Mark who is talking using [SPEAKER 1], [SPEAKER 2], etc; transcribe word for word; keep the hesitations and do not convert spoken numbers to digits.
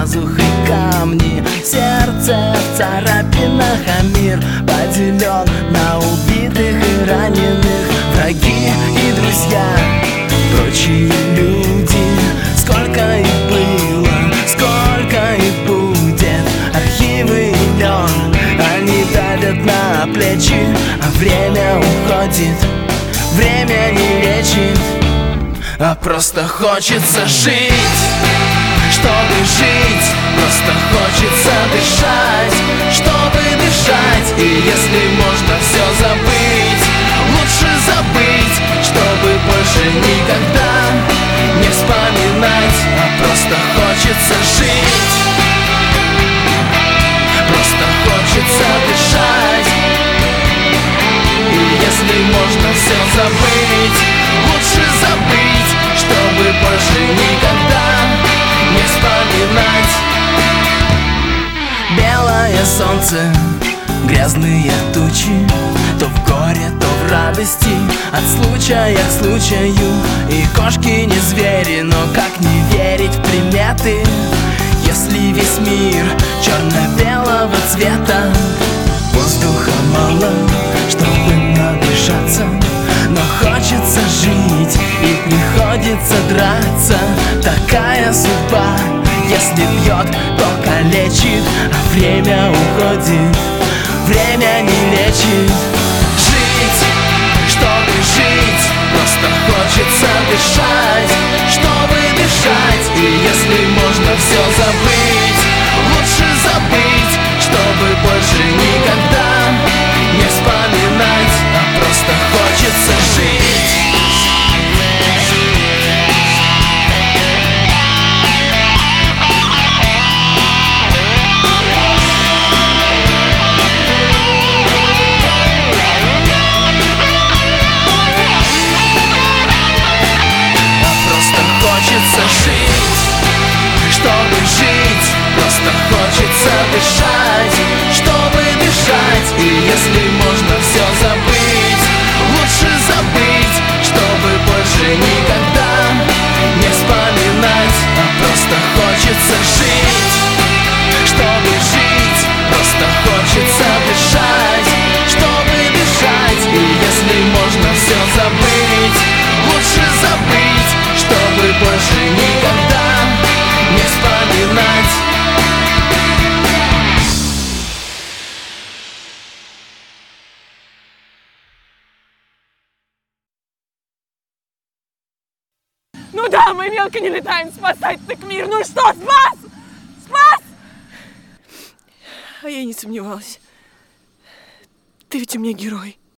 [SPEAKER 1] пазухой камни. Сердце в царапинах, а мир поделен на убитых и раненых. Враги и друзья, прочие люди. Сколько их было, сколько их будет. Архивы имен, они давят на плечи. А время уходит, время не лечит, а просто хочется жить. Чтобы жить, просто хочется дышать. Чтобы дышать, и если можно все забыть, лучше забыть, чтобы больше никогда не вспоминать. А просто хочется жить, просто хочется дышать. И если можно все забыть, лучше забыть, чтобы больше никогда не вспоминать. Белое солнце, грязные тучи, то в горе, то в радости, от случая к случаю. И кошки не звери, но как не верить в приметы, если весь мир черно-белого цвета? Воздуха мало, чтобы надышаться, но хочется жить и приходится драться. Такая судьба, если бьет, то калечит, а время уходит, время не лечит. Жить, чтобы жить, просто хочется дышать. Чтобы дышать, и если можно все забыть, лучше забыть, чтобы больше никогда не вспоминать. А просто хочется жить. Хочется жить, чтобы жить, просто хочется дышать. Чтобы дышать, и если можно все забыть, лучше забыть, чтобы больше никогда не вспоминать. А просто хочется жить, чтобы жить, просто хочется дышать. Чтобы дышать, и если можно все забыть, лучше забыть, чтобы больше никогда не вспоминать.
[SPEAKER 2] Ну да, мы мелко не летаем спасать так мир. Ну что, спас? Спас? А я не сомневалась. Ты ведь у меня герой.